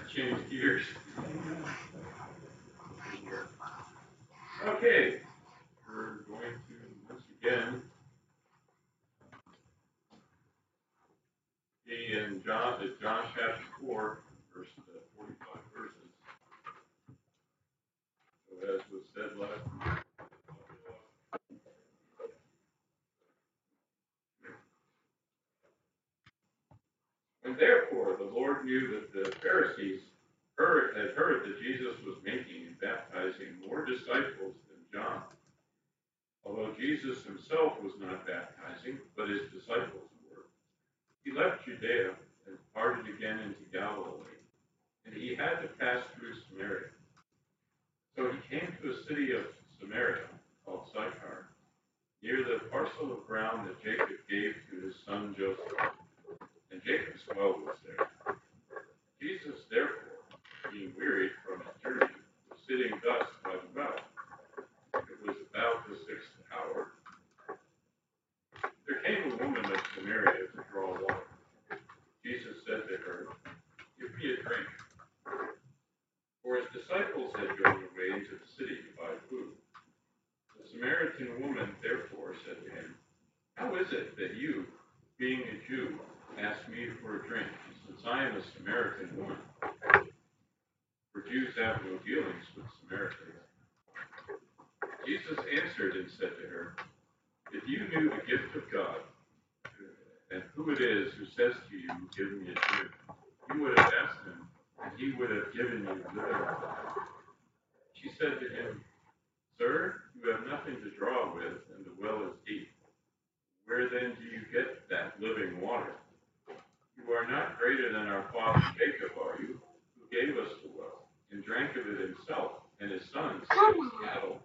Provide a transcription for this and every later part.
change gears. Okay, we're going to once again be in John chapter 4, verse 45 verses. So as was said last week, when therefore the Lord knew that the Pharisees had heard that Jesus was making and baptizing more disciples than John, although Jesus himself was not baptizing, but his disciples were, he left Judea and departed again into Galilee, and he had to pass through Samaria. So he came to a city of Samaria called Sychar, near the parcel of ground that Jacob gave to his son Joseph, and Jacob's well was there. Jesus, therefore, being wearied from his journey, was sitting thus by the well. It was about the 6th hour. There came a woman of Samaria to draw water. Jesus said to her, "Give me a drink." For his disciples had gone away into the city to buy food. The Samaritan woman therefore said to him, "How is it that you, being a Jew, ask me for a drink, since I am a Samaritan woman?" For Jews have no dealings with Samaritans. Jesus answered and said to her, "If you knew the gift of God, and who it is who says to you, 'Give me a drink,' you would have asked him, and he would have given you living water." She said to him, "Sir, you have nothing to draw with, and the well is deep. Where then do you get that living water? You are not greater than our father Jacob, are you, who gave us the well, and drank of it himself, and his sons and his cattle?"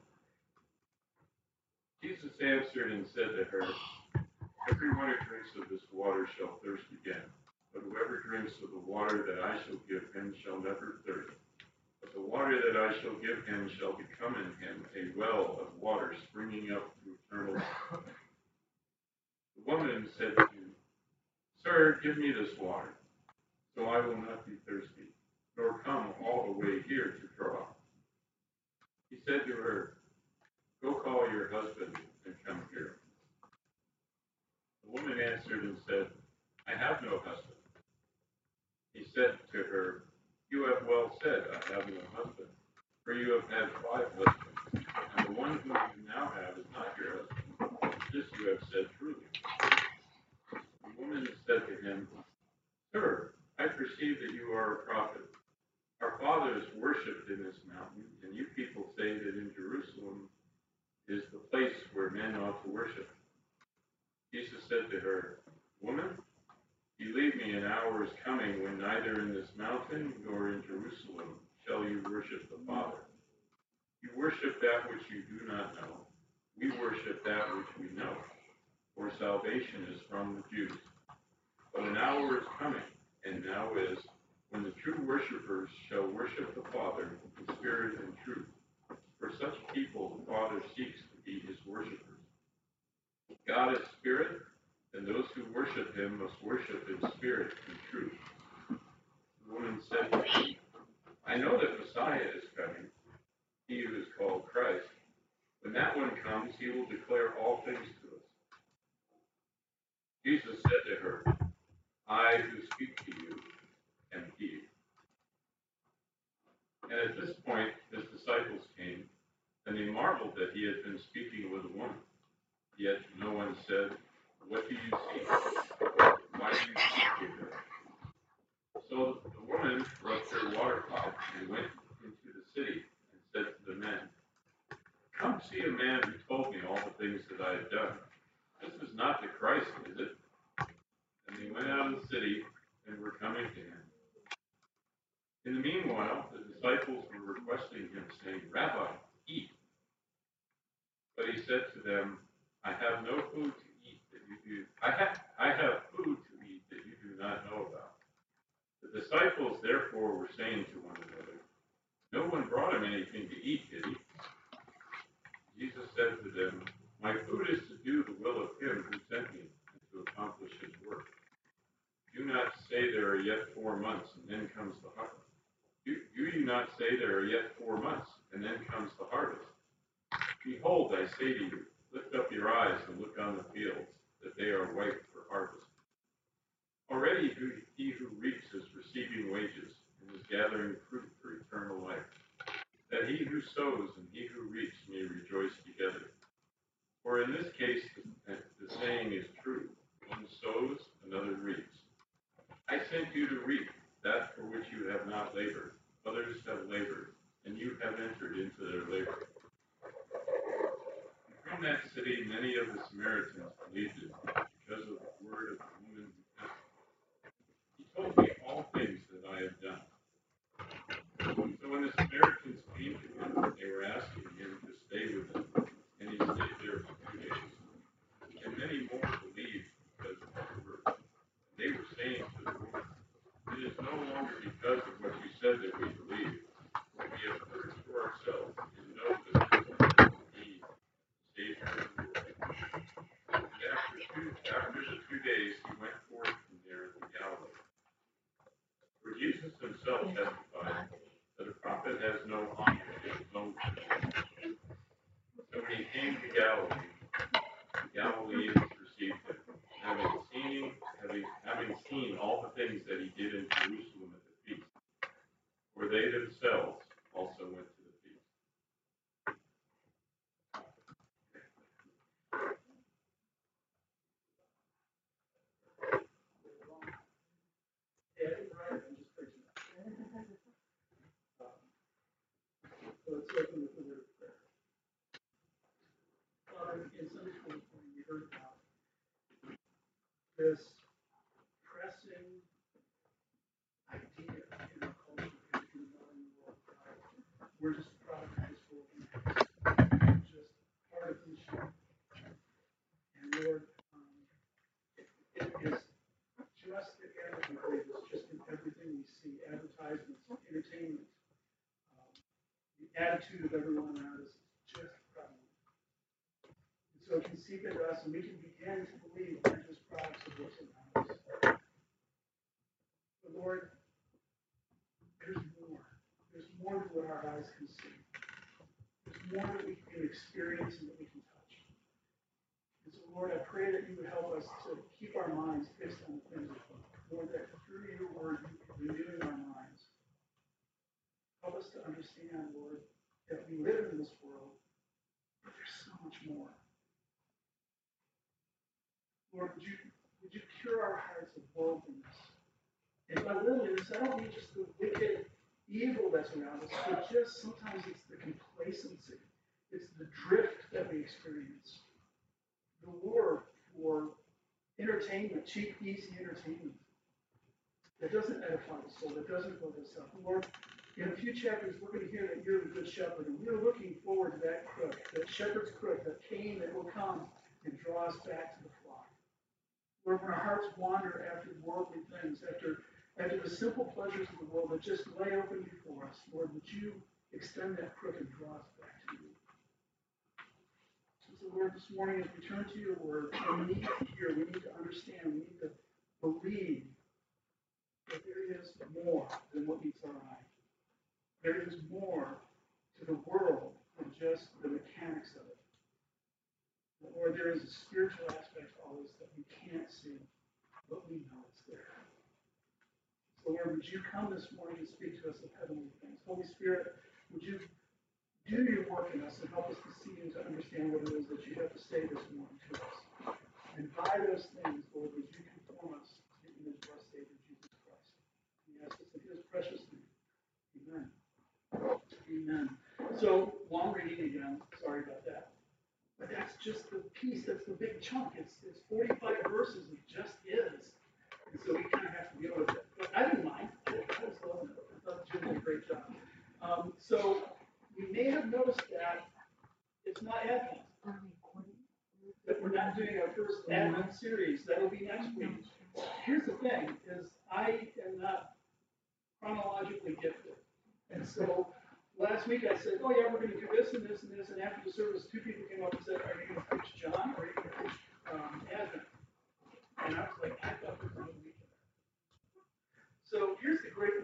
Jesus answered and said to her, "Everyone who drinks of this water shall thirst again, but whoever drinks of the water that I shall give him shall never thirst. But the water that I shall give him shall become in him a well of water springing up to eternal life." The woman said to him, "Sir, give me this water, so I will not be thirsty, nor come all the way here to draw." He said to her, "Go call your husband and come here." The woman answered and said, "I have no husband." He said to her, "You have well said, 'I have no husband,' for you have had 5 husbands, and the one whom you now have is not your husband. This you have said truly." The woman said to him, "Sir, I perceive that you are a prophet. Our fathers worshipped in this mountain, and you people say that in Jerusalem is the place where men ought to worship." Jesus said to her, "Woman, believe me, an hour is coming when neither in this mountain nor in Jerusalem shall you worship the Father. You worship that which you do not know. We worship that which we know, for salvation is from the Jews. But an hour is coming, and now is, when the true worshippers shall worship the Father in spirit and truth. For such people the Father seeks to be his worshippers. God is spirit, and those who worship him must worship in spirit and truth." The woman said to him, "I know that Messiah is coming, he who is called Christ. When that one comes, he will declare all things to us." Jesus said to her, "I who speak to you am he." And at this point, his disciples came, and they marveled that he had been speaking with a woman. Yet no one said, "What do you seek? Why do you speak with her?" So the woman left her water pot and went into the city and said to the men, "Come see a man who told me all the things that I have done. This is not the Christ, is it?" And they went out of the city and were coming to him. In the meanwhile, the disciples were requesting him, saying, "Rabbi, eat." But he said to them, "I have no food to eat that you do. I have food to eat that you do not know about." The disciples therefore were saying to one another, "No one brought him anything to eat, did he?" Jesus said to them, "My food is to do the will of him who sent me and to accomplish his work. Do not say there are yet 4 months, and then comes the harvest. Do you not say there are yet 4 months, and then comes the harvest? Behold, I say to you, lift up your eyes and look on the fields, that they are white for harvest. Already he who reaps is receiving wages, and is gathering fruit for eternal life, that he who sows and he who reaps may rejoice together. For in this case the saying is true, one sows, another reaps. I sent you to reap that for which you have not labored. Others have labored, and you have entered into their labor. From that city many of the Samaritans believed in me, because of the word of the woman who sent me. He told me all things that I have done. So when the Samaritans came to him, they were asking him to stay with them, and he stayed there for 2 days. And many more believed because of his word. They were saying to the woman, it is no longer because of what you said that we believe, for we have heard for ourselves and know that this is indeed the Savior of the world. And after the 2 days, he went forth from there to Galilee. For Jesus himself testified that a prophet has no honor in his own country. So when he came to Galilee, the Galileans received him, having seen all the things that he did in Jerusalem at the feast, for they themselves also went to the feast. So let's open with a word of prayer. Father, in Sunday school this morning, we heard about this pressing idea in our culture in the modern world. We're just a product of this world. We're just part of the machine. And Lord, it is just the air that we breathe. It's just in everything we see, advertisements, entertainment. The attitude of everyone around us is just prevalent. And so it can seep into us, and we can begin to believe we're just products of what's around us. But Lord, there's more. There's more than what our eyes can see. There's more that we can experience and that we can touch. And so, Lord, I pray that you would help us to keep our minds fixed on the things of God. Lord, that through your word, you be renewing our minds. Help us to understand, Lord, that we live in this world, but there's so much more. Lord, would you cure our hearts of worldliness? And by worldliness, I don't mean just the wicked evil that's around us, but just sometimes it's the complacency. It's the drift that we experience. The lure for entertainment, cheap, easy entertainment that doesn't edify the soul, that doesn't build us up. Lord, in a few chapters, we're going to hear that you're the good shepherd, and we're looking forward to that crook, that shepherd's crook, that cane that will come and draw us back to the flock. Lord, when our hearts wander after worldly things, after the simple pleasures of the world that just lay open before us, Lord, would you extend that crook and draw us back to you? So, Lord, this morning as we turn to your word, we need to hear, we need to understand, we need to believe that there is more than what meets our eye. There is more to the world than just the mechanics of it. Lord, there is a spiritual aspect to all this that we can't see, but we know it's there. So, Lord, would you come this morning and speak to us of heavenly things? Holy Spirit, would you do your work in us and help us to see and to understand what it is that you have to say this morning to us. And by those things, Lord, would you conform us to the image of our Savior, Jesus Christ. We ask this in his precious name. Amen. Amen. So, long reading again. Sorry about that. But that's just the piece. That's the big chunk. It's 45 verses. It just is. And so we kind of have to deal with it. But I didn't mind. I was loving it. I thought Jim did a great job. So you may have noticed that it's not Advent. That we're not doing our first Advent series. That'll be next week. Here's the thing, is I am not chronologically gifted. And so last week I said, oh yeah, we're going to do this and this and this. And after the service, two people came up and said, are you going to preach John or are you going to preach Advent? And I was like, I thought we were going to week. So here's the great news.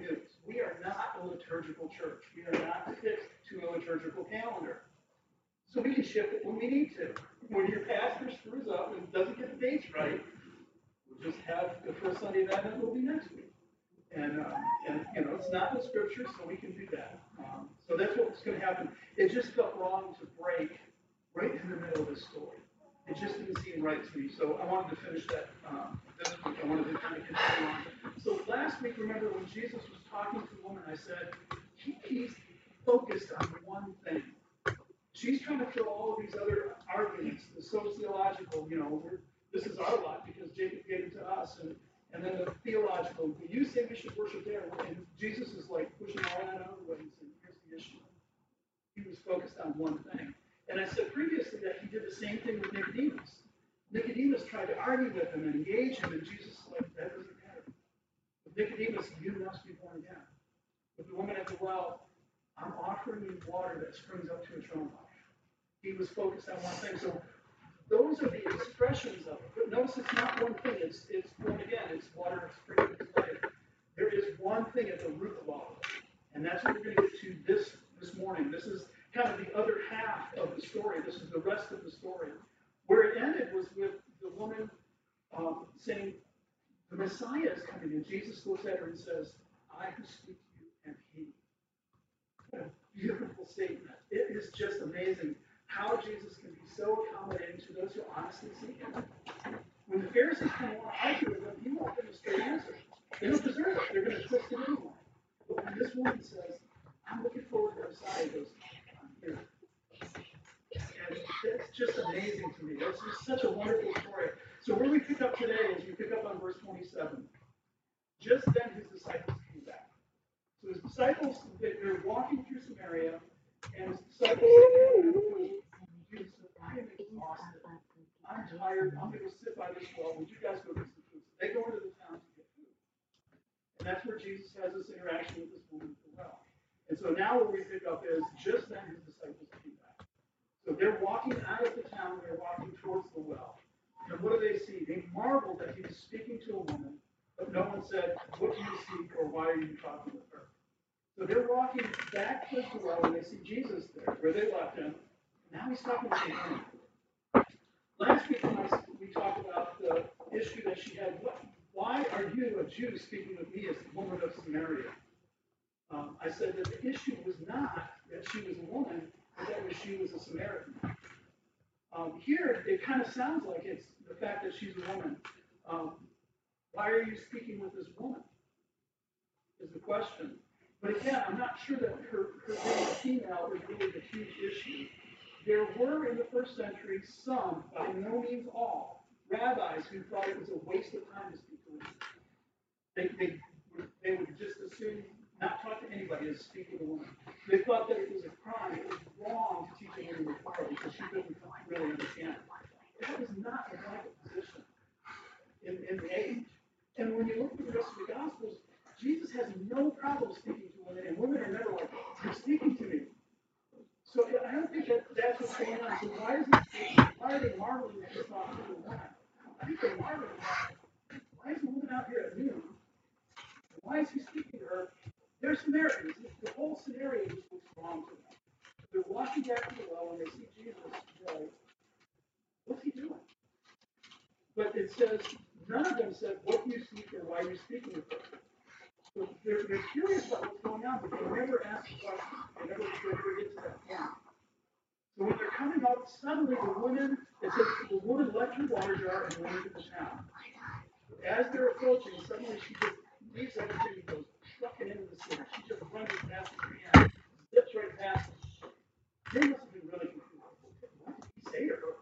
We are not a liturgical church. We are not fixed to a liturgical calendar. So we can shift it when we need to. When your pastor screws up and doesn't get the dates right, we'll just have the first Sunday of Advent will be next week. And it's not in the scripture, so we can do that. So that's what's going to happen. It just felt wrong to break right in the middle of this story. It just didn't seem right to me. So I wanted to finish that this week. I wanted to kind of continue on. So last week, remember when Jesus was talking to the woman, I said, he's focused on one thing. She's trying to throw all of these other arguments, the sociological, this is our lot because Jacob gave it to us, and then the theological, you say we should worship there, and Jesus is like pushing all that out of the way and saying, here's the issue. He was focused on one thing. And I said previously that he did the same thing with Nicodemus. Nicodemus tried to argue with him and engage him, and Jesus was like, that doesn't matter. With Nicodemus, you must be born again. With the woman at the well, I'm offering you water that springs up to eternal life. He was focused on one thing. So those are the expressions of it. But notice it's not one thing. It's born again. It's water that springs up to life. There is one thing at the root of all of it. And that's what we're going to get to this morning. This is kind of the other half of the story. This is the rest of the story. Where it ended was with the woman saying, the Messiah is coming. And Jesus looks at her and says, I who speak to you am he. What a beautiful statement. It is just amazing how Jesus can be so accommodating to those who honestly seek him. When the Pharisees come along argue with him, he won't give a straight answer. They don't deserve it. They're going to twist it anyway. But when this woman says, I'm looking forward to the Messiah, he goes, I'm here. And that's just amazing to me. That's just such a wonderful story. So where we pick up today is we pick up on verse 27. Just then his disciples came back. So his disciples, they're walking through Samaria, and his disciples say, Jesus said, I am exhausted. I'm tired. I'm going to go sit by this well. Would you guys go get some food? So they go into the town to get food. And that's where Jesus has this interaction with this woman at the well. And so now where we pick up is just then his disciples came back. So they're walking out of the town. They're walking towards the well. And what do they see? They marveled that he was speaking to a woman, but no one said, what do you seek, or why are you talking with her? So they're walking back towards the well, and they see Jesus there, where they left him. Now he's talking to a woman. Last week we talked about the issue that she had. Why are you, a Jew, speaking with me as the woman of Samaria? I said that the issue was not that she was a woman, but that she was a Samaritan. Here, it kind of sounds like it's the fact that she's a woman. Why are you speaking with this woman? Is the question. But again, I'm not sure that her being a female is really the huge issue. There were in the first century some, by no means all, rabbis who thought it was a waste of time to speak to women. They would just assume not talk to anybody as speak with a woman. They thought that it was a crime, it was wrong to teach a woman the Torah because she couldn't really understand it. That was not a Bible position in the age. And when you look at the rest of the Gospels, Jesus has no problem speaking to women, and women are never like, you're speaking to me. So I don't think that's what's going on. So why are they marveling that he's talking to a woman? I think they're marveling that, why is the woman out here at noon? Why is he speaking to her? They're Samaritans. The whole scenario just looks wrong to them. They're walking back to the well, and they see Jesus. They're like, what's he doing? But it says, none of them said, what do you seek or why are you speaking with her? So they're curious about what's going on, but they never ask the question. They never get to that point. So when they're coming up, suddenly it says the woman left her water jar and went into the town. As they're approaching, suddenly she just leaves everything and goes trucking into the city. She just runs as fast as she can, zips right past them. They must have been really confused. What did he say to her?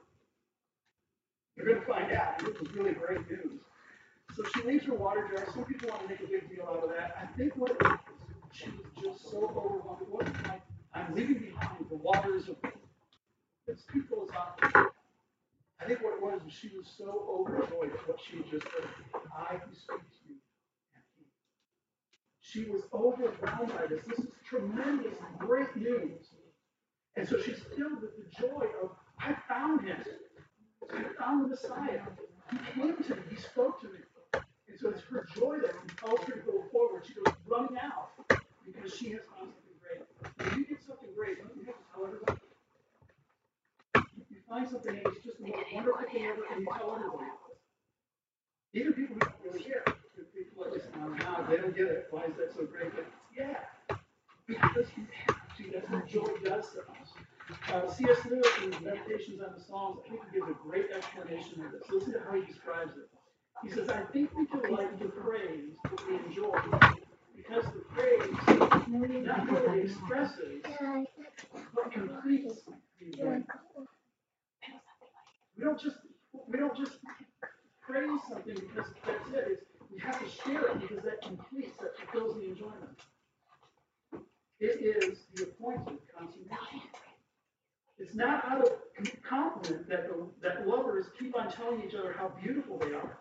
You're going to find out. This was really great news. So she leaves her water jar. Some people want to make a big deal out of that. I think what it was, she was just so overwhelmed. It wasn't like, I'm leaving behind the waters of, it's too philosophical. I think what it was she was so overjoyed at what she had just heard. I who speak to you am he. She was overwhelmed by this. This is tremendous, great news. And so she's filled with the joy of, I found him. I found the Messiah. He came to me. He spoke to me. And so it's her joy that compels her to go forward. She goes running out. They don't get it. Why is that so great? But yeah, because you have to. That's what joy does to us. C.S. Lewis in his Meditations on the Psalms, I think he gives a great explanation of this. Listen to how he describes it. He says, I think we delight the praise that we enjoy because the praise not merely expresses, but completes the enjoyment. We don't just praise something because that's it. We have to share it because that completes, that fulfills the enjoyment. It is the appointed consummation. It's not out of compliment that lovers keep on telling each other how beautiful they are.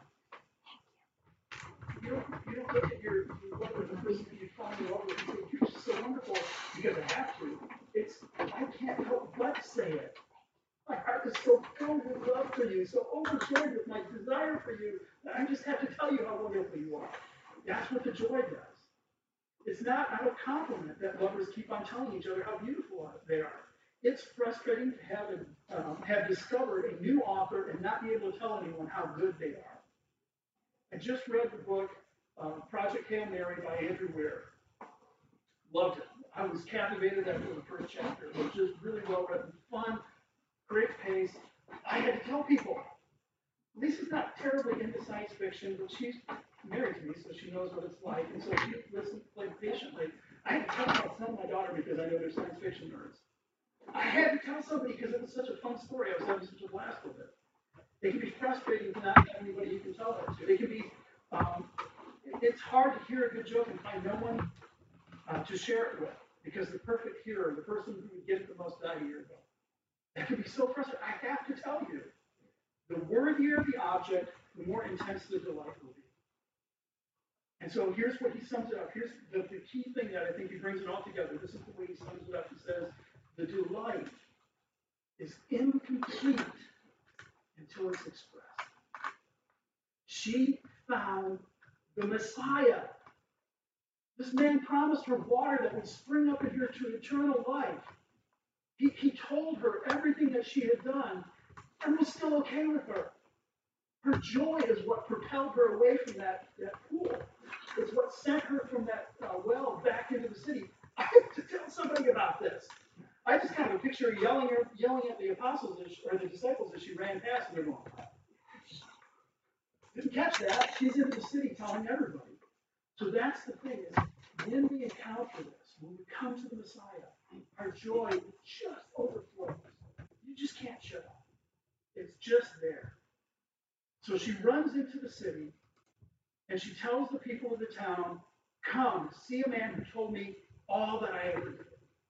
You don't look at your lover, the person that you fall in love with, and say, you're just so wonderful because I have to. It's, I can't help but say it. My heart is so filled with love for you, so overjoyed with my desire for you, that I just have to tell you how wonderful you are. That's what the joy does. It's not out of compliment that lovers keep on telling each other how beautiful they are. It's frustrating to have discovered a new author and not be able to tell anyone how good they are. I just read the book, Project Hail Mary by Andrew Weir. Loved it. I was captivated after the first chapter. It was just really well written, fun, great pace. I had to tell people. Lisa's not terribly into science fiction, but she's married to me, so she knows what it's like. And so she listened, played patiently. I had to tell my daughter because I know they're science fiction nerds. I had to tell somebody because it was such a fun story. I was having such a blast with it. It can be frustrating to not have anybody you can tell that to. It can be, it's hard to hear a good joke and find no one to share it with because the perfect hearer, the person who would get it the most died a year ago. That can be so frustrating. I have to tell you, the worthier the object, the more intense the delight will be. And so here's what he sums it up. Here's the key thing that I think he brings it all together. This is the way he sums it up. He says, the delight is incomplete until it's expressed. She found the Messiah. This man promised her water that would spring up in her to eternal life. He told her everything that she had done and was still okay with her. Her joy is what propelled her away from that pool. It's what sent her from that well back into the city. I have to tell somebody about this. I just kind of a picture her yelling at the apostles or the disciples as she ran past, and they're going, didn't catch that. She's into the city telling everybody. So that's the thing is, when we encounter this, when we come to the Messiah, our joy just overflows. You just can't shut up. It's just there. So she runs into the city, and she tells the people of the town, come, see a man who told me all that I ever did.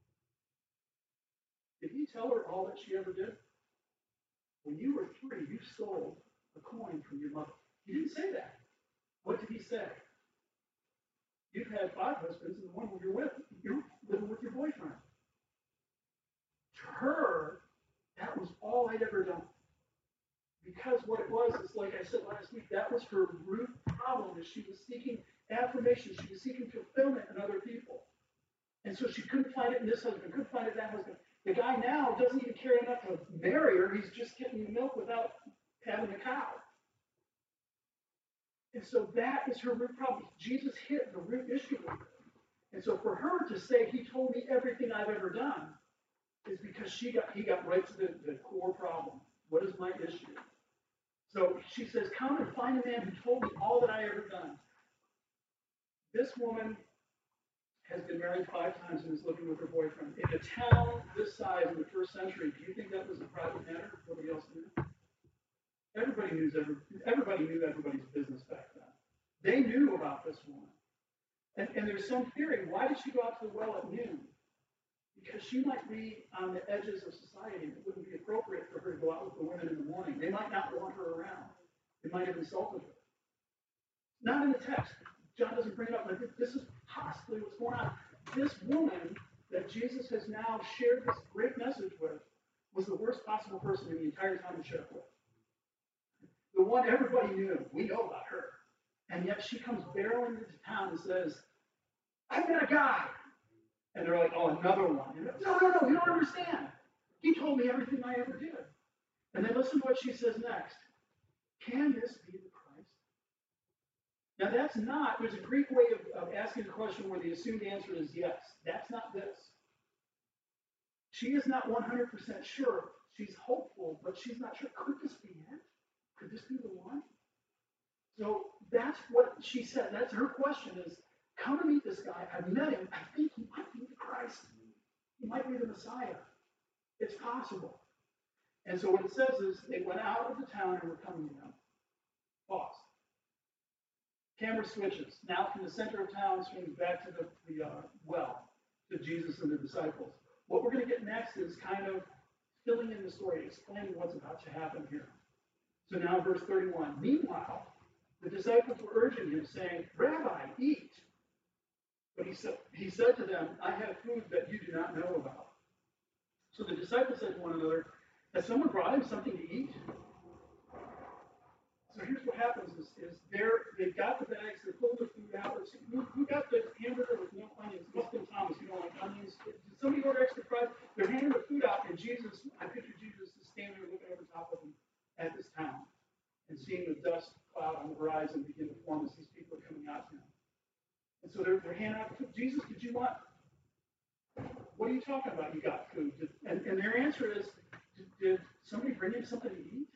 Did he tell her all that she ever did? When you were 3, you stole a coin from your mother. He didn't say that. What did he say? You've had 5 husbands, and the one you're living with your boyfriend. To her, that was all I'd ever done. Because what it was is, like I said last week, that was her root problem, is she was seeking affirmation, she was seeking fulfillment in other people. And so she couldn't find it in this husband, couldn't find it in that husband. The guy now doesn't even care enough to marry her, he's just getting the milk without having the cow. And so that is her root problem. Jesus hit the root issue with her. And so for her to say, he told me everything I've ever done, is because he got right to the core problem. What is my issue? So she says, come and find a man who told me all that I ever done. This woman has been married 5 times and is living with her boyfriend. In a town this size in the 1st century, do you think that was a private matter? Nobody else knew. Everybody knew everybody's business back then. They knew about this woman. And there's some theory, why did she go out to the well at noon? Because she might be on the edges of society. It wouldn't be appropriate for her to go out with the women in the morning. They might not want her around. They might have insulted her. Not in the text. John doesn't bring it up, but this is possibly what's going on. This woman that Jesus has now shared this great message with was the worst possible person in the entire town to share it with. The one everybody knew. We know about her. And yet she comes barreling into town and says, I've got a guy. And they're like, oh, another one. And no, you don't understand. He told me everything I ever did. And then listen to what she says next. Can this be the Christ? Now that's not, there's a Greek way of asking a question where the assumed answer is yes. That's not this. She is not 100% sure. She's hopeful, but she's not sure. Could this be it? Could this be the one? So that's what she said. That's her question is, come and meet this guy. I've met him. I think he might be the Christ. He might be the Messiah. It's possible. And so what it says is they went out of the town and were coming to him. Pause. Camera switches. Now from the center of town swings back to the well, to Jesus and the disciples. What we're going to get next is kind of filling in the story, explaining what's about to happen here. So now verse 31. Meanwhile, the disciples were urging him, saying, Rabbi, eat. But he said to them, I have food that you do not know about. So the disciples said to one another, has someone brought him something to eat? So here's what happens is they've got the bags, they're pulling the food out. Who got the hamburger with no onions? It must have been Thomas, you don't like onions. Did somebody order extra fries? They're handing the food out, and Jesus, I picture Jesus is standing there looking over top of them at this town and seeing the dust cloud on the horizon begin to form as these people are coming out to him. And so they're handing out food. Jesus, did you want? What are you talking about? You got food. And their answer is, did somebody bring in something to eat?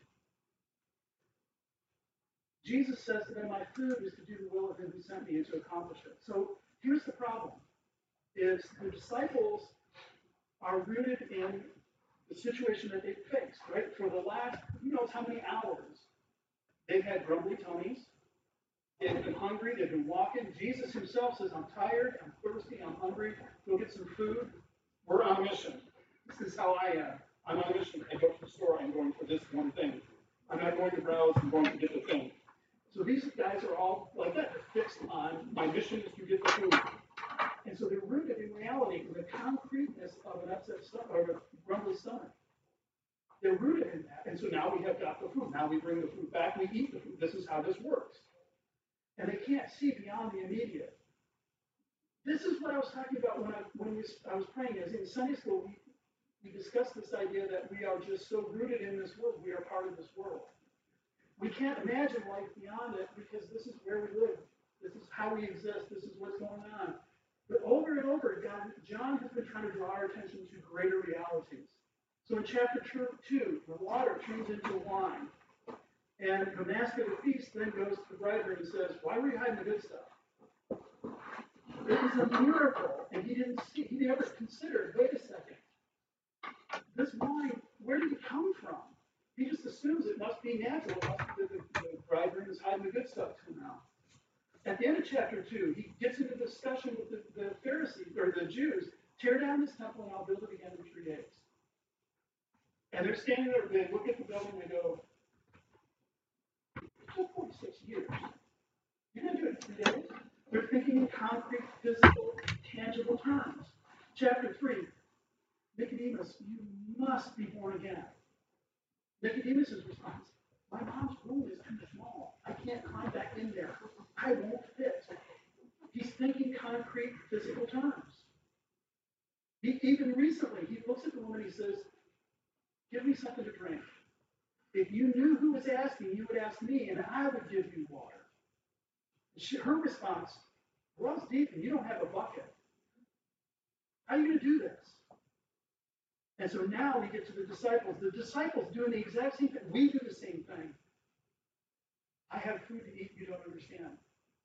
Jesus says to them, my food is to do the will of him who sent me and to accomplish it. So here's the problem, is the disciples are rooted in the situation that they've faced, right? For the last, who knows how many hours, they've had grumbly tummies, they've been hungry, they've been walking. Jesus himself says, I'm tired, I'm thirsty, I'm hungry, go get some food. We're on a mission. This is how I am. I'm on a mission. I go to the store, I'm going for this one thing. I'm not going to browse, I'm going to get the thing. So these guys are all like that. They're fixed on, my mission is to get the food. And so they're rooted in reality, in the concreteness of an upset stomach, or a grumbly stomach. They're rooted in that. And so now we have got the food. Now we bring the food back, we eat the food. This is how this works. And they can't see beyond the immediate. This is what I was talking about when I was praying. As in Sunday school, we discussed this idea that we are just so rooted in this world. We are part of this world. We can't imagine life beyond it because this is where we live. This is how we exist. This is what's going on. But over and over again, John has been trying to draw our attention to greater realities. So in chapter 2, the water turns into wine. And the master of the feast then goes to the bridegroom and says, why were you hiding the good stuff? It was a miracle, and he never considered, wait a second, this wine, where did it come from? He just assumes it must be natural. It must be the bridegroom is hiding the good stuff to him now. At the end of chapter 2, he gets into discussion with the Pharisees, or the Jews, tear down this temple and I'll build it again in 3 days. And they're standing there, they look at the building and they go, it took 46 years. You're going to do it in 3 days? They're thinking in concrete, physical, tangible terms. Chapter 3, Nicodemus, you must be born again. Nicodemus' response, my mom's womb is too small. I can't climb back in there. I won't fit. He's thinking concrete, physical terms. Even recently, he looks at the woman and he says, give me something to drink. If you knew who was asking, you would ask me, and I would give you water. Her response, well's deep and you don't have a bucket. How are you going to do this? And so now we get to the disciples. The disciples doing the exact same thing. We do the same thing. I have food to eat you don't understand.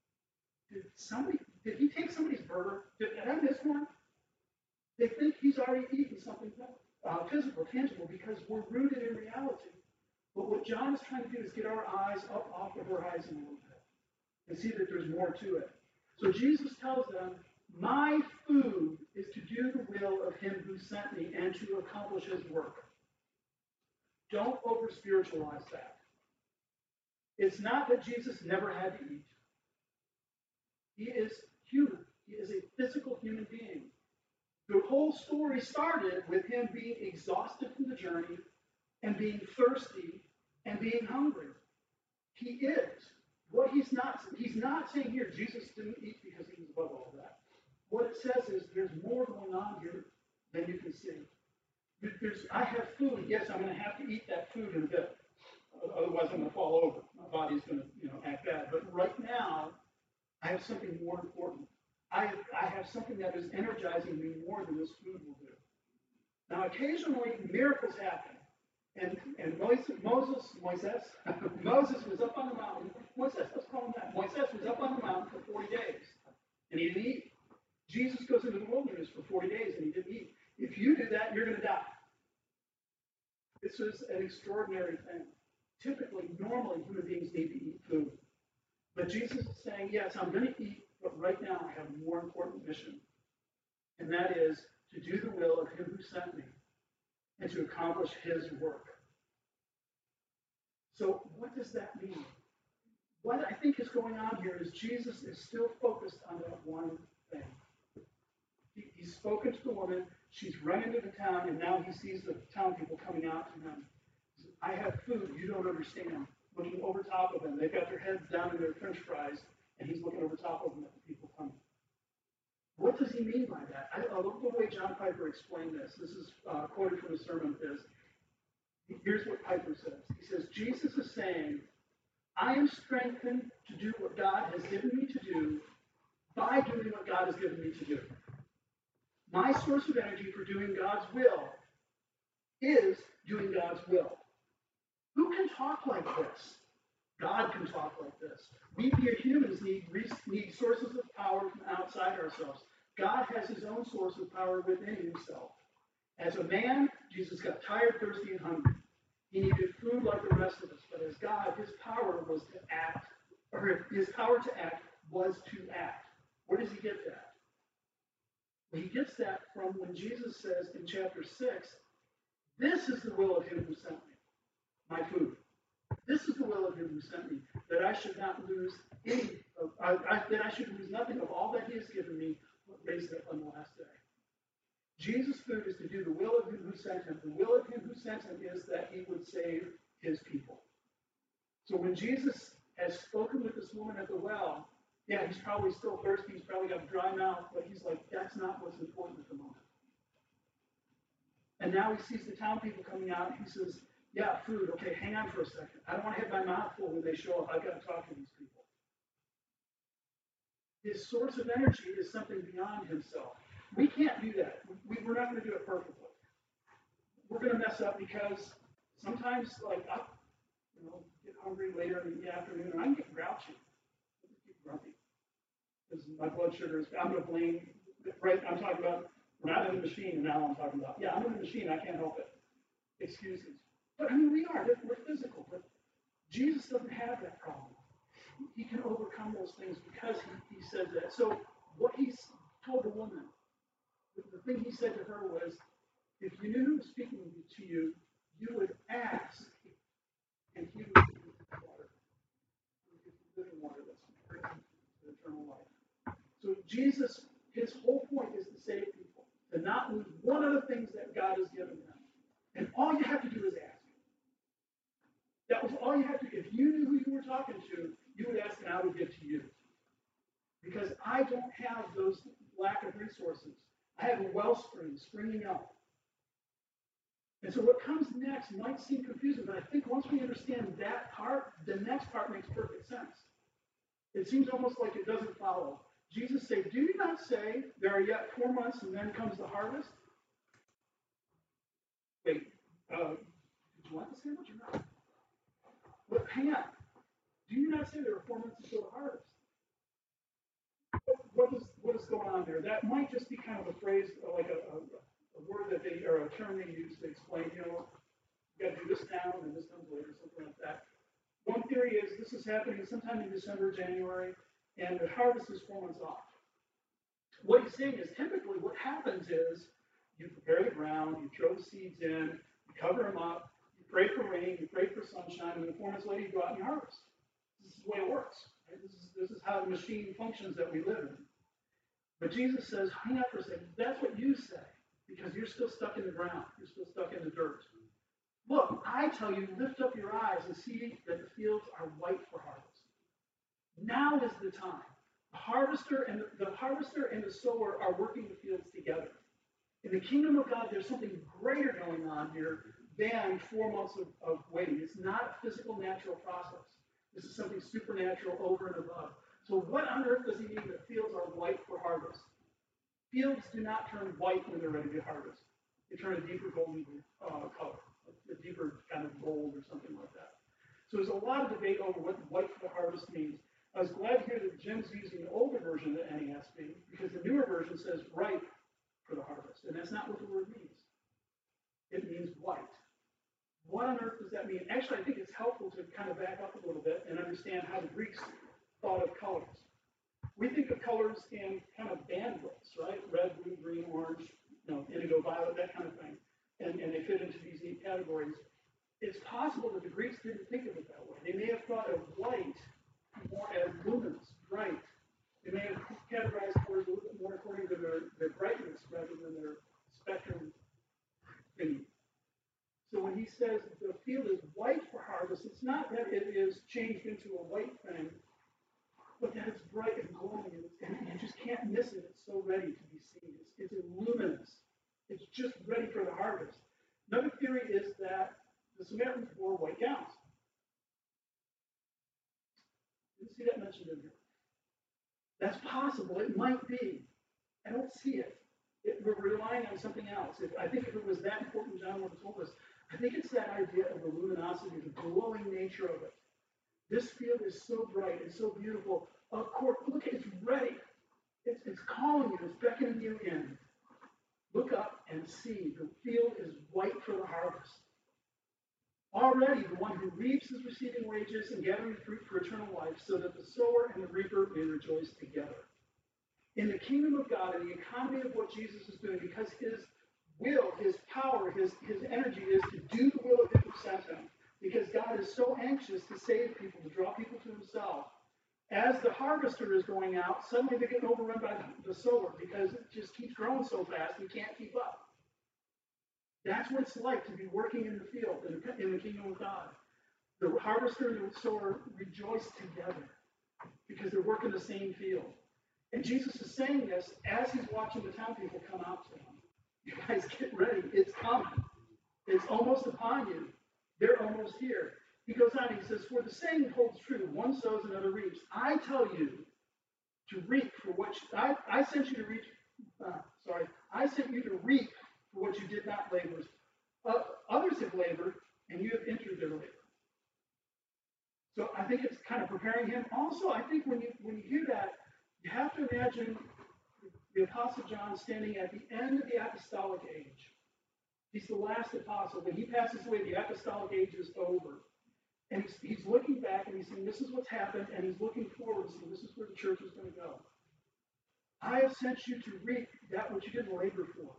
Did he take somebody's burger? Did I miss one? They think he's already eaten something physical, tangible, because we're rooted in reality. But what John is trying to do is get our eyes up off the horizon a little bit and see that there's more to it. So Jesus tells them, my food is to do the will of him who sent me and to accomplish his work. Don't over-spiritualize that. It's not that Jesus never had to eat. He is human. He is a physical human being. The whole story started with him being exhausted from the journey and being thirsty and being hungry. He is. What he's not saying here, Jesus didn't eat because he was above all that. What it says is there's more going on here than you can see. I have food. Yes, I'm going to have to eat that food in a bit. Otherwise, I'm going to fall over. My body's going to, act bad. But right now, I have something more important. I have something that is energizing me more than this food will do. Now, occasionally miracles happen. And Moses was up on the mountain. Moises, let's call him that. Moises was up on the mountain for 40 days, and he didn't eat. Jesus goes into the wilderness for 40 days, and he didn't eat. If you do that, you're going to die. This is an extraordinary thing. Typically, normally, human beings need to eat food. But Jesus is saying, yes, I'm going to eat, but right now I have a more important mission. And that is to do the will of him who sent me and to accomplish his work. So what does that mean? What I think is going on here is Jesus is still focused on that one thing. He's spoken to the woman, she's run into the town, and now he sees the town people coming out to him. He says, I have food you don't understand. Looking over top of them. They've got their heads down in their french fries, and he's looking over top of them at the people coming. What does he mean by that? I love the way John Piper explained this. This is quoted from the sermon of his. Here's what Piper says. He says, Jesus is saying, I am strengthened to do what God has given me to do by doing what God has given me to do. My source of energy for doing God's will is doing God's will. Who can talk like this? God can talk like this. We humans need sources of power from outside ourselves. God has his own source of power within himself. As a man, Jesus got tired, thirsty, and hungry. He needed food like the rest of us. But as God, his power was to act, or his power to act was to act. Where does he get that? Well, he gets that from when Jesus says in chapter 6, this is the will of him who sent me, my food. This is the will of him who sent me, that I should not lose that I should lose nothing of all that he has given me, but raise it up on the last day. Jesus' food is to do the will of him who sent him. The will of him who sent him is that he would save his people. So when Jesus has spoken with this woman at the well, yeah, he's probably still thirsty, he's probably got a dry mouth, but he's like, that's not what's important at the moment. And now he sees the town people coming out, and he says, yeah, food, okay, hang on for a second. I don't want to have my mouth full when they show up. I've got to talk to these people. His source of energy is something beyond himself. We can't do that. We're not going to do it perfectly. We're going to mess up because sometimes, like, I get hungry later in the afternoon, and I can get grouchy. I just get grumpy. Because my blood sugar is, I'm going to blame, right, I'm talking about, we're not in the machine, and now I'm talking about, yeah, I'm in the machine, I can't help it. Excuses. But, I mean, we are. We're physical. But Jesus doesn't have that problem. He can overcome those things because he says that. So what he told the woman, the thing he said to her was, if you knew who was speaking to you, you would ask, and he would give you water. He would give you living water that's free to eternal life. So Jesus, his whole point is to save people, to not lose one of the things that God has given them. And all you have to do is ask. That was all you have to do. If you knew who you were talking to, you would ask and I would give to you. Because I don't have those lack of resources. I have a wellspring springing up. And so what comes next might seem confusing, but I think once we understand that part, the next part makes perfect sense. It seems almost like it doesn't follow. Jesus said, do you not say there are yet 4 months and then comes the harvest? Wait, did you want the sandwich or not? But hang on. Do you not say there are 4 months until the harvest? What is going on there? That might just be kind of a phrase, like a word that they, or a term they use to explain, you got to do this now and then this comes later, something like that. One theory is this is happening sometime in December, January, and the harvest is 4 months off. What he's saying is typically what happens is you prepare the ground, you throw the seeds in, you cover them up, you pray for rain, you pray for sunshine, and then 4 months later you go out and you harvest. This is the way it works. Right? This is how the machine functions that we live in. But Jesus says, hang out for a second. That's what you say, because you're still stuck in the ground. You're still stuck in the dirt. Look, I tell you, lift up your eyes and see that the fields are white for harvest. Now is the time. The harvester and the sower are working the fields together. In the kingdom of God, there's something greater going on here than 4 months of waiting. It's not a physical, natural process. This is something supernatural over and above. So what on earth does he mean that fields are white for harvest? Fields do not turn white when they're ready to harvest. They turn a deeper golden color, a deeper kind of gold or something like that. So there's a lot of debate over what white for the harvest means. I was glad to hear that Jim's using the older version of the NASB because the newer version says ripe for the harvest, and that's not what the word means. It means white. What on earth does that mean? Actually, I think it's helpful to kind of back up a little bit and understand how the Greeks thought of colors. We think of colors in kind of bandwidths, right? Red, blue, green, orange, indigo, violet, that kind of thing. And they fit into these neat categories. It's possible that the Greeks didn't think of it that way. They may have thought of white more as luminous, bright. They may have categorized colors a little bit more according to their brightness rather than their spectrum thingy. So when he says the field is white for harvest, it's not that it is changed into a white thing, but that it's bright and glowing, and you just can't miss it. It's so ready to be seen. It's luminous. It's just ready for the harvest. Another theory is that the Samaritans wore white gowns. Didn't see that mentioned in here. That's possible. It might be. I don't see it. We're relying on something else. I think if it was that important, John would have told us. I think it's that idea of the luminosity, the glowing nature of it. This field is so bright and so beautiful. Of course, look, it's ready. It's calling you. It's beckoning you in. Look up and see. The field is white for the harvest. Already, the one who reaps is receiving wages and gathering fruit for eternal life, so that the sower and the reaper may rejoice together. In the kingdom of God, in the economy of what Jesus is doing, because his will, his power, his energy is to do the will of him who sent him, because God is so anxious to save people, to draw people to himself. As the harvester is going out, suddenly they get overrun by the sower because it just keeps growing so fast we can't keep up. That's what it's like to be working in the field, in the kingdom of God. The harvester and the sower rejoice together because they're working the same field. And Jesus is saying this as he's watching the town people come out to him. You guys get ready. It's coming. It's almost upon you. They're almost here. He goes on, he says, for the saying holds true, one sows, another reaps. I tell you to reap for what I sent you to reap. I sent you to reap for what you did not labor. Others have labored, and you have entered their labor. So I think it's kind of preparing him. Also, I think when you hear that, you have to imagine the Apostle John standing at the end of the apostolic age. He's the last apostle. When he passes away, the apostolic age is over. And he's looking back and he's saying, this is what's happened, and he's looking forward and saying, this is where the church is going to go. I have sent you to reap that which you didn't labor for.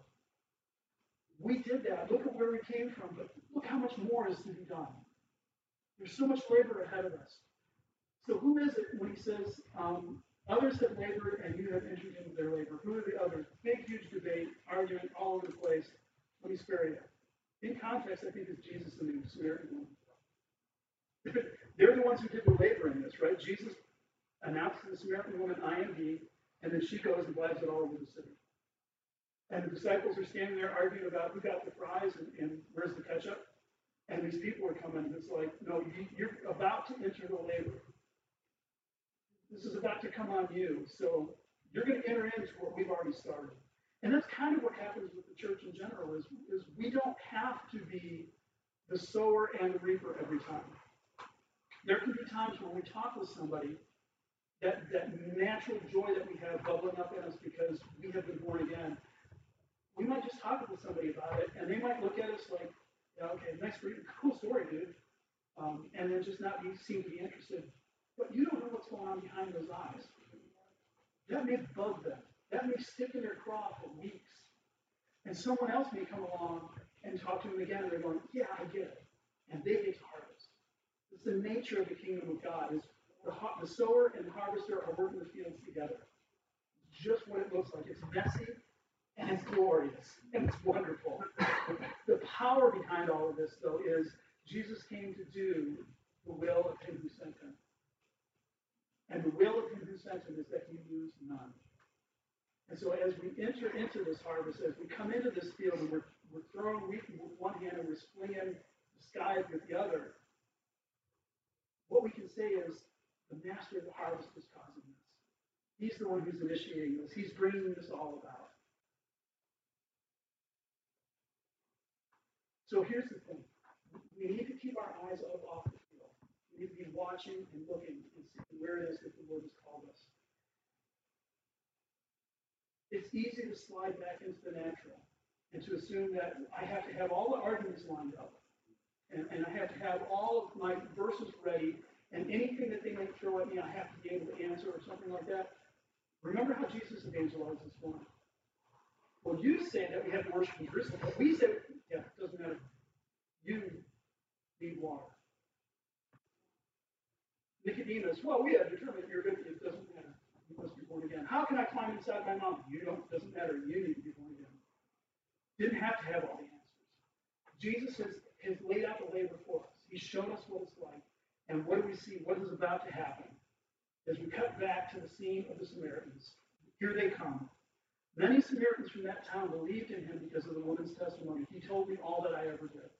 We did that. Look at where we came from, but look how much more is to be done. There's so much labor ahead of us. So who is it when he says, others have labored and you have entered into their labor? Who are the others? Big, huge debate, argument all over the place. Let me spare you. In context, I think it's Jesus and the Samaritan woman. They're the ones who did the labor in this, right? Jesus announced to the Samaritan woman, I am he, and then she goes and blabs it all over the city. And the disciples are standing there arguing about who got the fries and where's the ketchup. And these people are coming, and it's like, no, you're about to enter the labor. This is about to come on you. So you're going to enter into what we've already started. And that's kind of what happens with the church in general, is we don't have to be the sower and the reaper every time. There can be times when we talk with somebody, that natural joy that we have bubbling up in us because we have been born again. We might just talk with somebody about it, and they might look at us like, yeah, okay, thanks for your cool story, dude. And then just not seem to be interested. But you don't know what's going on behind those eyes. That may bug them. That may stick in their craw for weeks. And someone else may come along and talk to them again, and they're going, yeah, I get it. And they get to harvest. It's the nature of the kingdom of God. Is the sower and the harvester are working the fields together. It's just what it looks like. It's messy, and it's glorious, and it's wonderful. The power behind all of this, though, is Jesus came to do the will of him who sent him. And the will of him who sent him is that he lose none. And so as we enter into this harvest, as we come into this field, and we're throwing wheat with one hand and we're slinging the sky with the other, what we can say is The master of the harvest is causing this. He's the one who's initiating this. He's bringing this all about. So here's the thing. We need to keep our eyes up off the field. We need to be watching and looking and seeing where it is that the Lord has called us. It's easy to slide back into the natural and to assume that I have to have all the arguments lined up and I have to have all of my verses ready, and anything that they may throw at me, I have to be able to answer or something like that. Remember how Jesus evangelized this morning? Well, you say that we have to worship in Jerusalem, but we say, yeah, it doesn't matter. You need water. Nicodemus, well, we have determined you're good. It doesn't matter. You must be born again. How can I climb inside my mom? You don't. Doesn't matter. You need to be born again. Didn't have to have all the answers. Jesus has laid out the way before us. He's shown us what it's like. And what do we see? What is about to happen? As we cut back to the scene of the Samaritans. Here they come. Many Samaritans from that town believed in him because of the woman's testimony. He told me all that I ever did.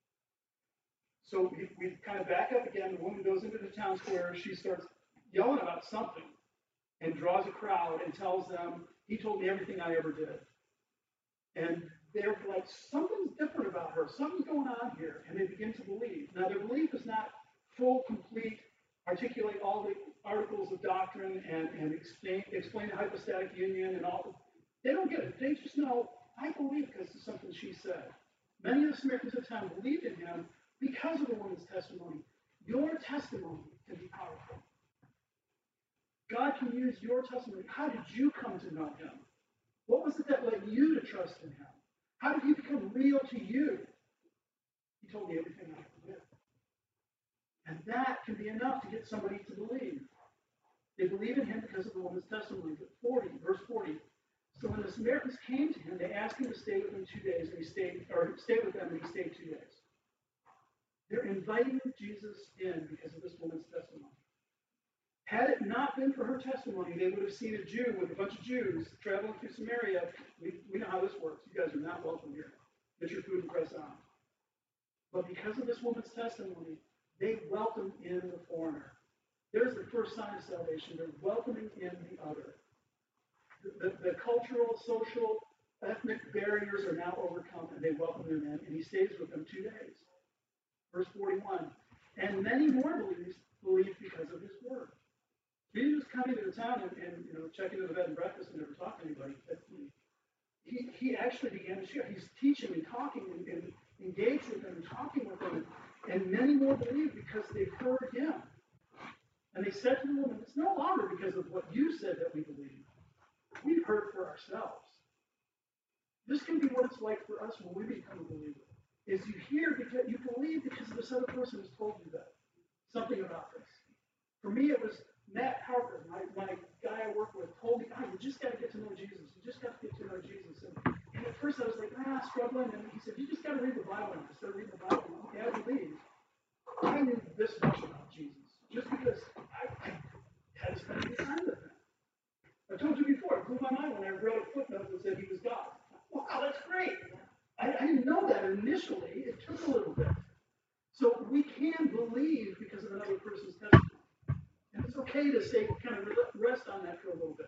So we kind of back up again. The woman goes into the town square. She starts yelling about something and draws a crowd and tells them, he told me everything I ever did. And they're like, something's different about her. Something's going on here. And they begin to believe. Now, their belief is not full, complete, articulate all the articles of doctrine and explain the hypostatic union and all. They don't get it. They just know, I believe because of something she said. Many of the Samaritans of town believed in him because of the woman's testimony. Your testimony can be powerful. God can use your testimony. How did you come to know him? What was it that led you to trust in him? How did he become real to you? He told me everything I ever did. And that can be enough to get somebody to believe. They believe in him because of the woman's testimony. But verse 40. So when the Samaritans came to him, they asked him to stay with them 2 days, and he stayed with them, and he stayed 2 days. They're inviting Jesus in because of this woman's testimony. Had it not been for her testimony, they would have seen a Jew with a bunch of Jews traveling through Samaria. We know how this works. You guys are not welcome here. Get your food and press on. But because of this woman's testimony, they welcome in the foreigner. There's the first sign of salvation. They're welcoming in the other. The cultural, social, ethnic barriers are now overcome, and they welcome him in, and he stays with them 2 days. Verse 41. And many more believed because of his word. He didn't just come into the town and check into the bed and breakfast and never talk to anybody. He actually began to share. He's teaching and talking and engaged with them and talking with them. And many more believed because they've heard him. And they said to the woman, it's no longer because of what you said that we believe. We've heard for ourselves. This can be what it's like for us when we become a believer. Is you hear because you believe because this other person has told you that. Something about this. For me, it was Matt Harper, my guy I work with, told me, you just got to get to know Jesus. You just got to get to know Jesus. And at first I was like, struggling. And he said, you just got to read the Bible. And I started reading the Bible. And okay, I believe. I knew this much about Jesus just because I had spent some time with him. I told you before, it blew my mind when I read a footnote that said he was God. Wow, that's great. I didn't know that initially. It took a little bit. So we can believe because of another person's testimony. And it's okay to say, kind of rest on that for a little bit.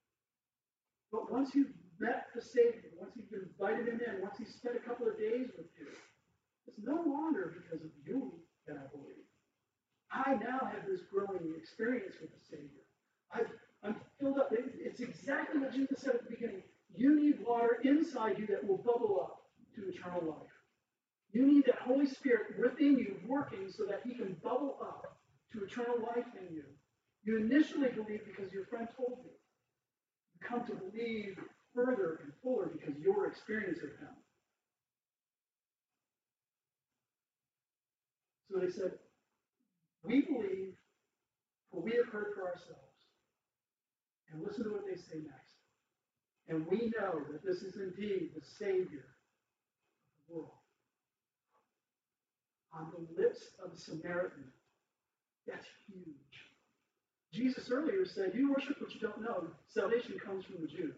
But once you've met the Savior, once you've invited him in, once he's spent a couple of days with you, it's no longer because of you that I believe. I now have this growing experience with the Savior. I'm filled up. It's exactly what Jesus said at the beginning. You need water inside you that will bubble up to eternal life. You need that Holy Spirit within you working so that he can bubble up to eternal life in you. You initially believe because your friend told you. You come to believe further and fuller because your experience of him. So they said, we believe, for we have heard for ourselves. And listen to what they say next. And we know that this is indeed the Savior of the world. On the lips of a Samaritan. That's huge. Jesus earlier said, you worship what you don't know. Salvation comes from the Jews.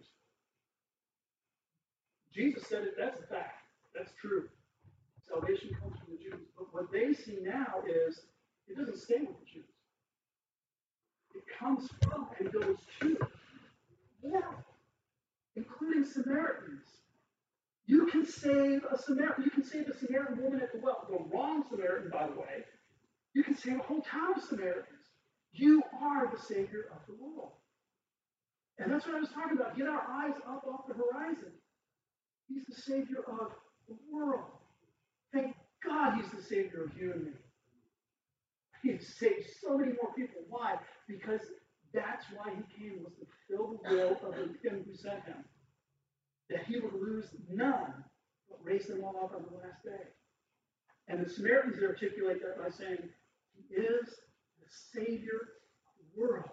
Jesus said it, that's a fact. That's true. Salvation comes from the Jews. But what they see now is, it doesn't stay with the Jews. It comes from and goes to the world, including Samaritans. You can save a Samaritan. You can save a Samaritan woman at the well. The wrong Samaritan, by the way. You can save a whole town of Samaritans. You are the Savior of the world. And that's what I was talking about. Get our eyes up off the horizon. He's the Savior of the world. Thank God he's the Savior of you and me. He's saved so many more people. Why? Because that's why he came, was to fulfill the will of him who sent him. That he would lose none, but raise them all up on the last day. And the Samaritans articulate that by saying, he is the Savior of the world.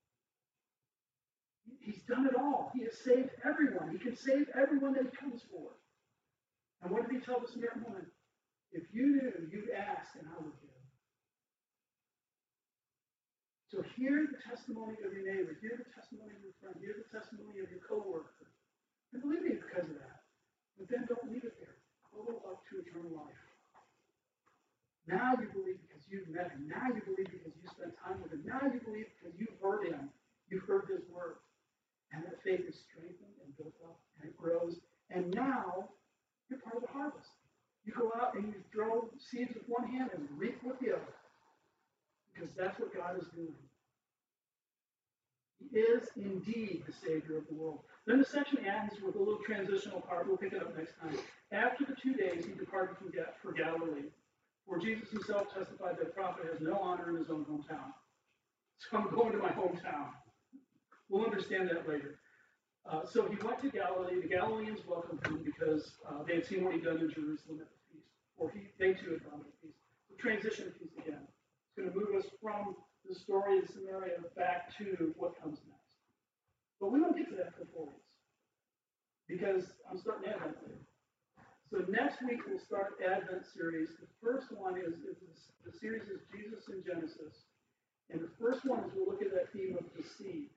He's done it all. He has saved everyone. He can save everyone that he comes for. And what did he tell the Samaritan woman? If you knew, you'd ask, and I would give. So hear the testimony of your neighbor. Hear the testimony of your friend. Hear the testimony of your coworker. And believe me because of that. But then don't leave it there. Go up to eternal life. Now you believe because you've met him. Now you believe because you spent time with him. Now you believe because you've heard him. You've heard his word. And that faith is strengthened and built up and it grows. And now you're part of the harvest. You go out and you throw seeds with one hand and reap with the other. Because that's what God is doing. He is indeed the Savior of the world. Then the section ends with a little transitional part. We'll pick it up next time. After the 2 days, he departed for Galilee, where Jesus himself testified that a prophet has no honor in his own hometown. So I'm going to my hometown. We'll understand that later. So he went to Galilee. The Galileans welcomed him because they had seen what he'd done in Jerusalem at the feast. Or they too had gone to the feast. The transition piece again. It's going to move us from the story of Samaria back to what comes next. But we won't get to that for 4 weeks. Because I'm starting Advent later. So next week we'll start Advent series. The first one is the series is Jesus in Genesis. And the first one is we'll look at that theme of the seed.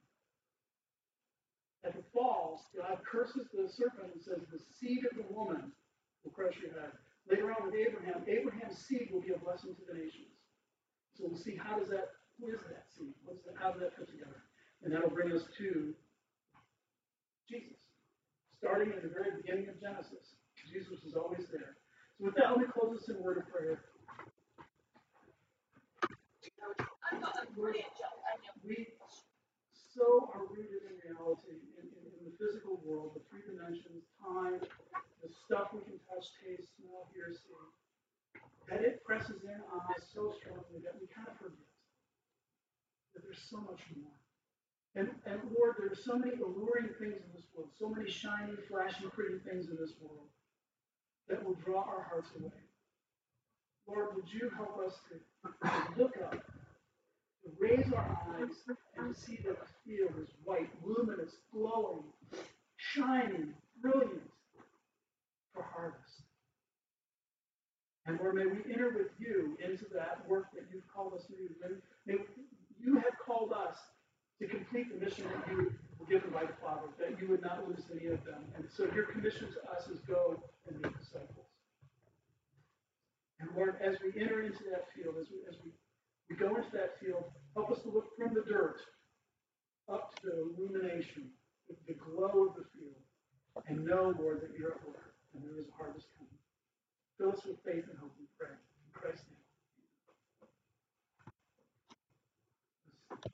At the fall, God curses the serpent and says, the seed of the woman will crush your head. Later on with Abraham, Abraham's seed will be a blessing to the nations. So we'll see who is that seed? How does that fit together? And that'll bring us to Jesus. Starting at the very beginning of Genesis, Jesus is always there. So with that, let me close this in a word of prayer. We so are rooted in reality, in the physical world, the 3 dimensions, time, the stuff we can touch, taste, smell, hear, see, that it presses in on us so strongly that we kind of forget that there's so much more. And Lord, there are so many alluring things in this world, so many shiny, flashing, pretty things in this world that will draw our hearts away. Lord, would you help us to look up, to raise our eyes, and to see that the field is white, luminous, glowing, shining, brilliant for harvest. And Lord, may we enter with you into that work that you've called us to do. May you have called us to complete the mission that you were given by the Father, that you would not lose any of them. And so your commission to us is go and make disciples. And Lord, as we enter into that field, as we go into that field, help us to look from the dirt up to the illumination, the glow of the field, and know, Lord, that you're at work and there is a harvest coming. Fill us with faith and hope, we pray. In Christ's name.